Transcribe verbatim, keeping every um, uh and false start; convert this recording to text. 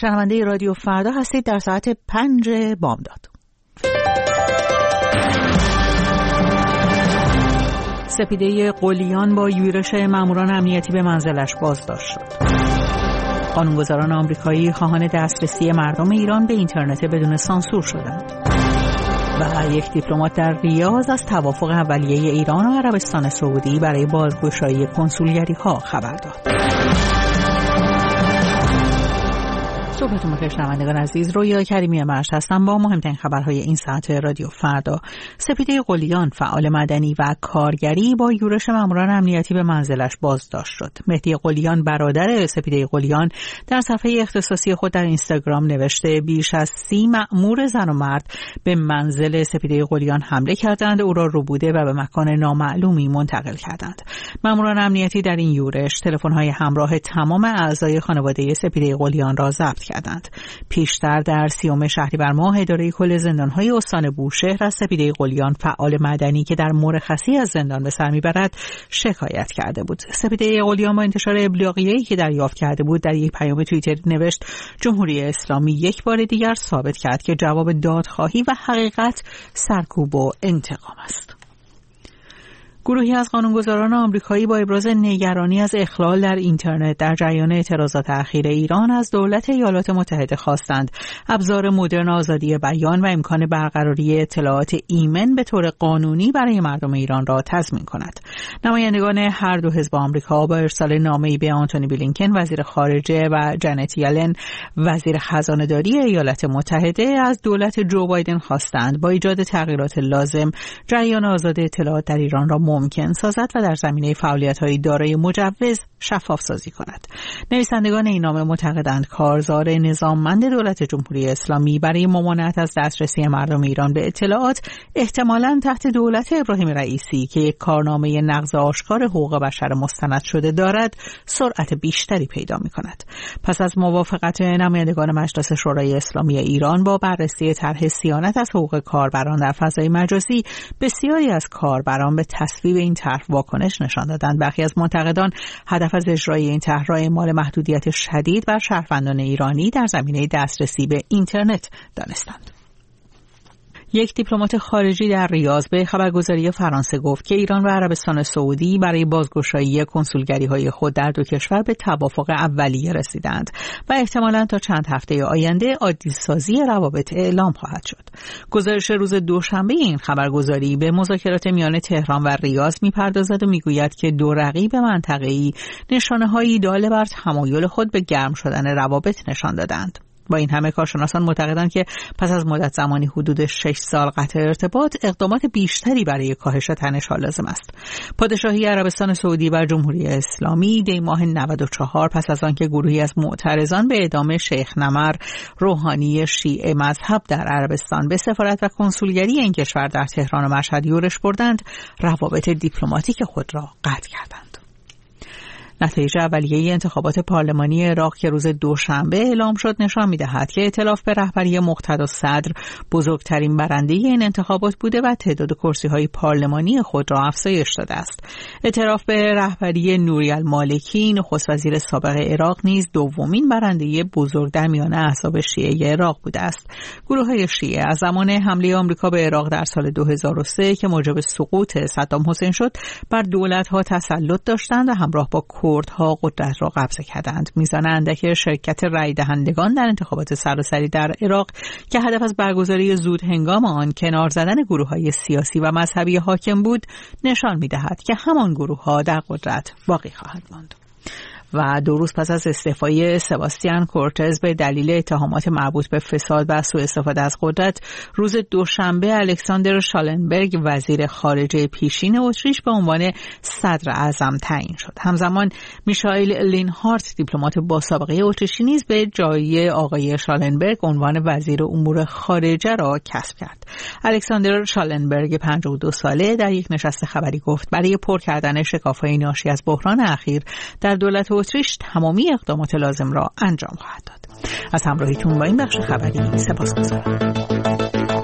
شنونده رادیو فردا هستید در ساعت پنج بامداد. سپیده قلیان با یورش ماموران امنیتی به منزلش بازداشت شد. قانونگذاران آمریکایی خواهان دسترسی مردم ایران به اینترنت بدون سانسور شدند. و یک دیپلمات در ریاض از توافق اولیه ایران و عربستان سعودی برای بازگشایی کنسولگری ها خبر داد. صبحتون بخیر شنوندگان عزیز، رویا کریمی مرش هستم با مهمترین خبرهای این ساعت رادیو فردا. سپیده قلیان فعال مدنی و کارگری با یورش ماموران امنیتی به منزلش بازداشت شد. مهدی قلیان برادر سپیده قلیان در صفحه اختصاصی خود در اینستاگرام نوشته بیش از سی مأمور زن و مرد به منزل سپیده قلیان حمله کردند، او را ربوده و به مکان نامعلومی منتقل کردند. ماموران امنیتی در این یورش تلفن‌های همراه تمام اعضای خانواده سپیده قلیان را ضبط کردند. پیشتر در سیوم شهریور ماه اداره کل زندان‌های استان بوشهر از سپیده قلیان فعال مدنی که در مرخصی از زندان به سر میبرد شکایت کرده بود. سپیده قلیان با انتشار ابلاغیه‌ای که دریافت کرده بود در یک پیام توییتر نوشت جمهوری اسلامی یک بار دیگر ثابت کرد که جواب دادخواهی و حقیقت سرکوب و انتقام است. گروهی از قانونگذاران آمریکایی با ابراز نگرانی از اخلال در اینترنت در جریان اعتراضات اخیر ایران از دولت ایالات متحده خواستند ابزار مدرن آزادی بیان و امکان برقراری اطلاعات ایمن به طور قانونی برای مردم ایران را تضمین کند. نمایندگان هر دو حزب آمریکا با ارسال نامه‌ای به آنتونی بلینکن وزیر خارجه و جنت یلن وزیر خزانه‌داری ایالات متحده از دولت جو بایدن خواستند با ایجاد تغییرات لازم جریان آزاد اطلاعات در ایران را ممکن سازد و در زمینه فعالیت‌های دارای مجوز شفاف سازی کند. نویسندگان این نامه معتقدند کارزار نظاممند دولت جمهوری اسلامی برای ممانعت از دسترسی مردم ایران به اطلاعات احتمالاً تحت دولت ابراهیم رئیسی که یک کارنامه نقض آشکار حقوق بشر مستند شده دارد سرعت بیشتری پیدا می‌کند. پس از موافقت نمایندگان مجلس شورای اسلامی ایران با بررسی طرح صیانت از حقوق کاربران در فضای مجازی، بسیاری از کاربران به تصویب این طرح واکنش نشان دادند. برخی از منتقدان هدف از اجرای این طرح را اعمال محدودیت شدید بر شهروندان ایرانی در زمینه دسترسی به اینترنت دانستند. یک دیپلمات خارجی در ریاض به خبرگزاری فرانسه گفت که ایران و عربستان سعودی برای بازگشایی کنسولگری‌های خود در دو کشور به توافق اولیه رسیدند و احتمالاً تا چند هفته آینده عادی‌سازی روابط اعلام خواهد شد. گزارش روز دوشنبه این خبرگزاری به مذاکرات میان تهران و ریاض می‌پردازد و می‌گوید که دو رقیب منطقه‌ای نشانه‌هایی دال بر تمایل خود به گرم شدن روابط نشان دادند. با این همه کارشناسان معتقدند که پس از مدت زمانی حدود شش سال قطع ارتباط اقدامات بیشتری برای کاهش تنش‌ها لازم است. پادشاهی عربستان سعودی و جمهوری اسلامی دی ماه نود و چهار پس از آنکه گروهی از معترضان به اعدام شیخ نمر روحانی شیعه مذهب در عربستان به سفارت و کنسولگری این کشور در تهران و مشهد یورش بردند، روابط دیپلماتیک خود را قطع کردند. نتایج اولیه انتخابات پارلمانی عراق که روز دوشنبه اعلام شد نشان می‌دهد که ائتلاف به رهبری مقتدا صدر بزرگترین برنده این انتخابات بوده و تعداد کرسی‌های پارلمانی خود را افزایش داده است. ائتلاف به رهبری نوری المالکی نخست وزیر سابق عراق نیز دومین برنده بزرگ در میان احزاب شیعه عراق بوده است. گروه‌های شیعه از زمان حمله آمریکا به عراق در سال دو هزار و سه که موجب سقوط صدام حسین شد بر دولت‌ها تسلط داشتند و همراه با کردها قدرت را قبضه کردند. میزان اندک شرکت رای دهندگان در انتخابات سراسری در عراق که هدف از برگزاری زود هنگام آن کنار زدن گروه‌های سیاسی و مذهبی حاکم بود نشان می‌دهد که همان گروه‌ها در قدرت باقی خواهند ماند. و دو روز پس از استعفای سباستیان کورتز به دلیل اتهامات مربوط به فساد و سوء استفاده از قدرت، روز دوشنبه الکساندر شالنبرگ وزیر خارجه پیشین اتریش به عنوان صدر اعظم تعیین شد. همزمان میشائیل لینهارت دیپلمات با سابقه اتریشی نیز به جای آقای شالنبرگ عنوان وزیر امور خارجه را کسب کرد. الکساندر شالنبرگ پنجاه و دو ساله در یک نشست خبری گفت برای پر کردن شکاف‌های ناشی از بحران اخیر در دولت اتریش تمامی اقدامات لازم را انجام خواهد داد. از همراهیتون با این بخش خبری سپاسگزارم.